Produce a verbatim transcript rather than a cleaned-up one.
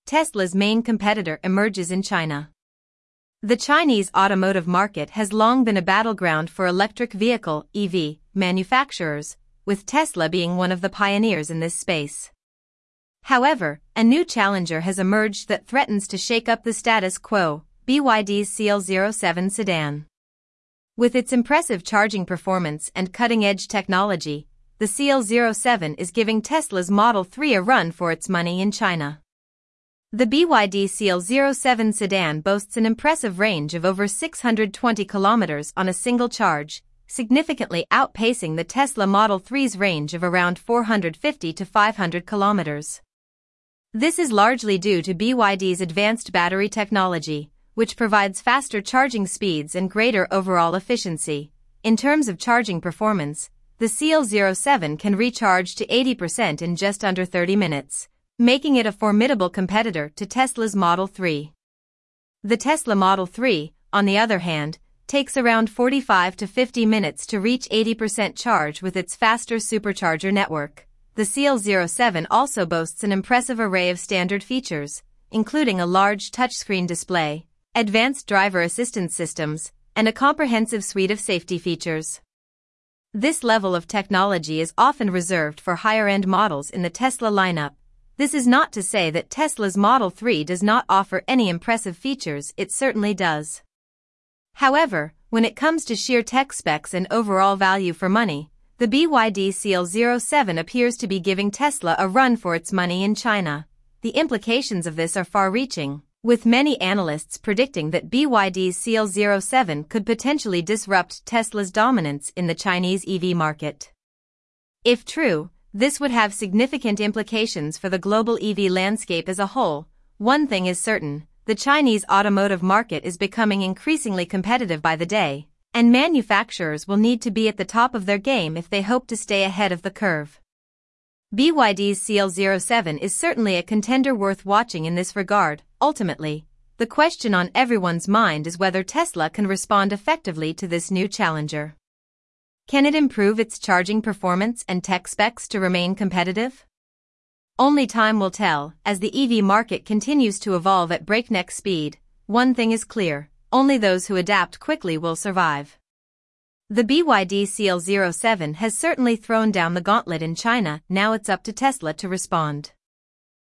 Tesla's main competitor emerges in China. The Chinese automotive market has long been a battleground for electric vehicle (E V) manufacturers, with Tesla being one of the pioneers in this space. However, a new challenger has emerged that threatens to shake up the status quo: B Y D's C L zero seven sedan. With its impressive charging performance and cutting-edge technology, the C L zero seven is giving Tesla's Model three a run for its money in China. The B Y D C L zero seven sedan boasts an impressive range of over six hundred twenty kilometers on a single charge, significantly outpacing the Tesla Model three's range of around four hundred fifty to five hundred kilometers. This is largely due to B Y D's advanced battery technology, which provides faster charging speeds and greater overall efficiency. In terms of charging performance, the C L zero seven can recharge to eighty percent in just under thirty minutes, making it a formidable competitor to Tesla's Model three. The Tesla Model three, on the other hand, takes around forty-five to fifty minutes to reach eighty percent charge with its faster supercharger network. The C L zero seven also boasts an impressive array of standard features, including a large touchscreen display, advanced driver assistance systems, and a comprehensive suite of safety features. This level of technology is often reserved for higher-end models in the Tesla lineup. This is not to say that Tesla's Model three does not offer any impressive features, it certainly does. However, when it comes to sheer tech specs and overall value for money, the B Y D C L zero seven appears to be giving Tesla a run for its money in China. The implications of this are far-reaching, with many analysts predicting that B Y D's C L zero seven could potentially disrupt Tesla's dominance in the Chinese E V market. If true, this would have significant implications for the global E V landscape as a whole. One thing is certain: the Chinese automotive market is becoming increasingly competitive by the day, and manufacturers will need to be at the top of their game if they hope to stay ahead of the curve. B Y D's C L zero seven is certainly a contender worth watching in this regard. Ultimately, the question on everyone's mind is whether Tesla can respond effectively to this new challenger. Can it improve its charging performance and tech specs to remain competitive? Only time will tell. As the E V market continues to evolve at breakneck speed, one thing is clear: only those who adapt quickly will survive. The B Y D C L zero seven has certainly thrown down the gauntlet in China. Now it's up to Tesla to respond.